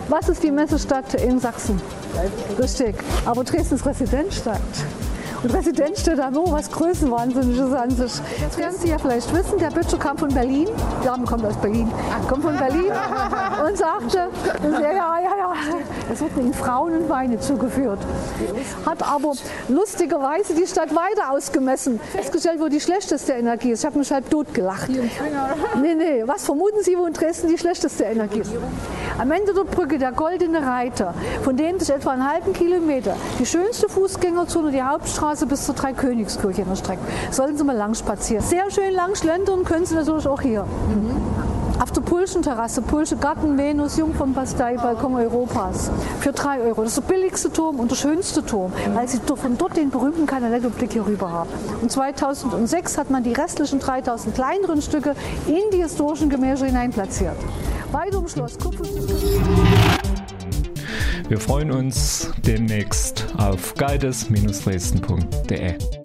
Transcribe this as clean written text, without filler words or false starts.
Was ist die Messestadt in Sachsen? Richtig. Aber Dresden ist Residenzstadt. Und Residenzstädte haben auch was Größenwahnsinniges an sich. Das werden Sie ja vielleicht wissen, der Böttcher kam von Berlin. Der Dame kommt aus Berlin. Kommt von Berlin und sagte, ja. Es wird den Frauen und Weine zugeführt. Hat aber lustigerweise die Stadt weiter ausgemessen. Festgestellt, wo die schlechteste Energie ist. Ich habe mich halb tot gelacht. Nee. Was vermuten Sie, wo in Dresden die schlechteste Energie ist? Am Ende der Brücke, der Goldene Reiter, von denen sich etwa einen halben Kilometer die schönste Fußgängerzone, die Hauptstraße bis zur Dreikönigskirche in der Strecke. Sollen Sie mal lang spazieren. Sehr schön lang schlendern können Sie natürlich auch hier. Auf der Pulschen Terrasse, Pulsche Garten, Venus, Jungfernbastei, Balkon Europas. Für 3 €. Das ist der billigste Turm und der schönste Turm, weil Sie von dort den berühmten Canaletto-Blick hier rüber haben. Und 2006 hat man die restlichen 3000 kleineren Stücke in die historischen Gemächer hineinplatziert. Weiter um Schloss Kupfersee. Wir freuen uns demnächst auf guides-dresden.de.